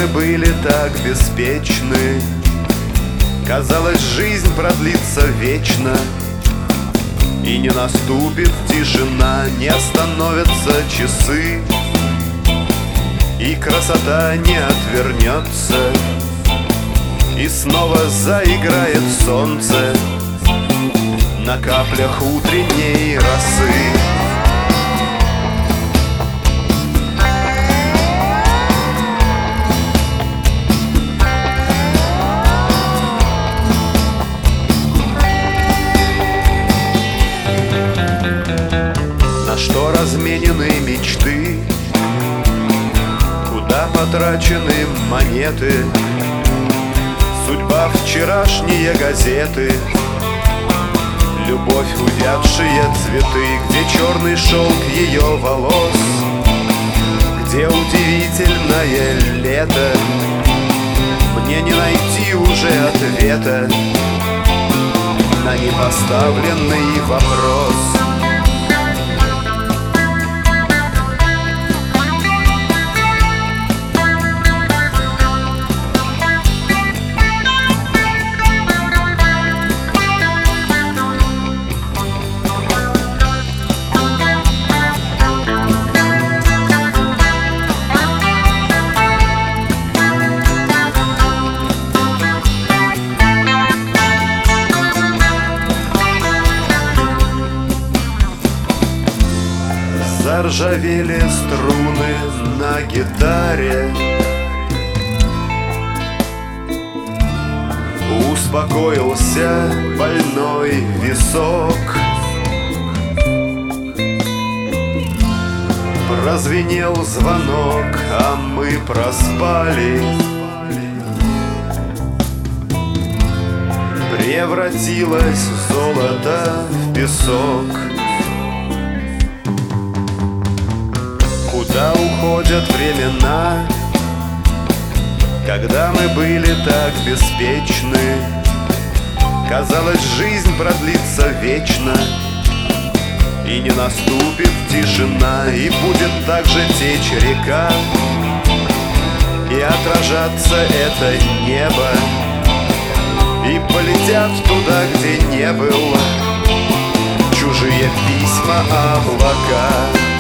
мы были так беспечны, казалось, жизнь продлится вечно, и не наступит тишина, не остановятся часы, и красота не отвернется, и снова заиграет солнце на каплях утренней росы. На что разменены мечты, куда потрачены монеты, судьба вчерашние газеты, любовь увядшие цветы, где черный шелк ее волос, где удивительное лето. Мне не найти уже ответа на непоставленный вопрос. Заржавели струны на гитаре, успокоился больной висок, прозвенел звонок, а мы проспали, превратилось золото в песок. Куда уходят времена, когда мы были так беспечны, казалось, жизнь продлится вечно, и не наступит тишина, и будет также течь река, и отражаться это небо, и полетят туда, где не был, чужие письма облака.